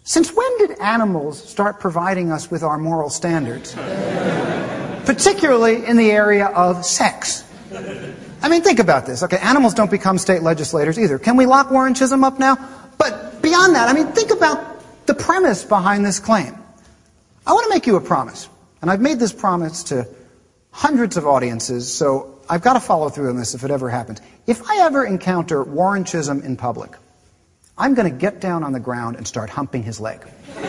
Since when did animals start providing us with our moral standards? Particularly in the area of sex. I mean, think about this. Okay, animals don't become state legislators either. Can we lock Warren Chisholm up now? But beyond that, I mean, think about the premise behind this claim. I want to make you a promise. And I've made this promise to hundreds of audiences, so I've got to follow through on this if it ever happens. If I ever encounter Warren Chisholm in public, I'm going to get down on the ground and start humping his leg.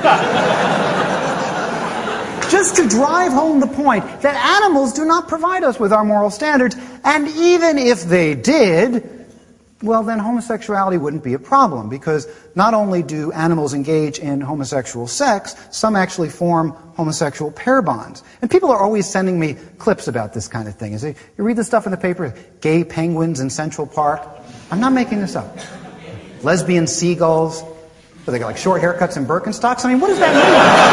Just to drive home the point that animals do not provide us with our moral standards, and even if they did, well, then homosexuality wouldn't be a problem, because not only do animals engage in homosexual sex, some actually form homosexual pair bonds. And people are always sending me clips about this kind of thing. You read the stuff in the paper, gay penguins in Central Park. I'm not making this up. Lesbian seagulls. They got like short haircuts and Birkenstocks. I mean, what does that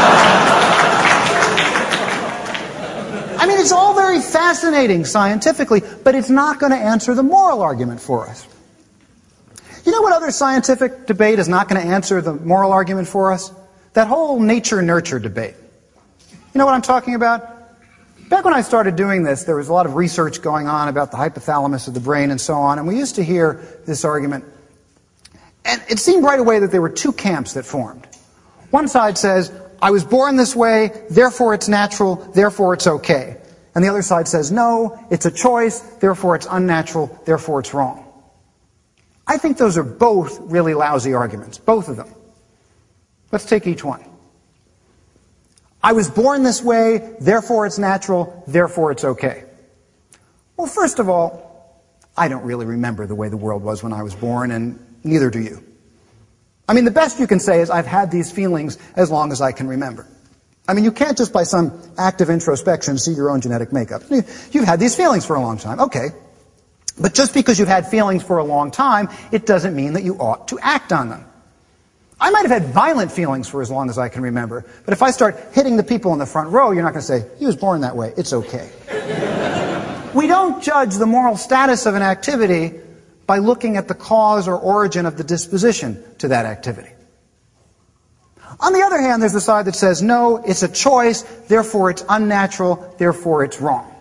mean? I mean, it's all very fascinating scientifically, but it's not going to answer the moral argument for us. You know what other scientific debate is not going to answer the moral argument for us? That whole nature-nurture debate. You know what I'm talking about? Back when I started doing this, there was a lot of research going on about the hypothalamus of the brain and so on, and we used to hear this argument. And it seemed right away that there were two camps that formed. One side says, I was born this way, therefore it's natural, therefore it's okay. And the other side says, no, it's a choice, therefore it's unnatural, therefore it's wrong. I think those are both really lousy arguments, both of them. Let's take each one. I was born this way, therefore it's natural, therefore it's okay. Well, first of all, I don't really remember the way the world was when I was born, and neither do you. I mean, the best you can say is I've had these feelings as long as I can remember. I mean, you can't just by some act of introspection see your own genetic makeup. You've had these feelings for a long time. Okay. But just because you've had feelings for a long time, it doesn't mean that you ought to act on them. I might have had violent feelings for as long as I can remember, but if I start hitting the people in the front row, you're not going to say, he was born that way, it's okay. We don't judge the moral status of an activity by looking at the cause or origin of the disposition to that activity. On the other hand, there's the side that says, no, it's a choice, therefore it's unnatural, therefore it's wrong.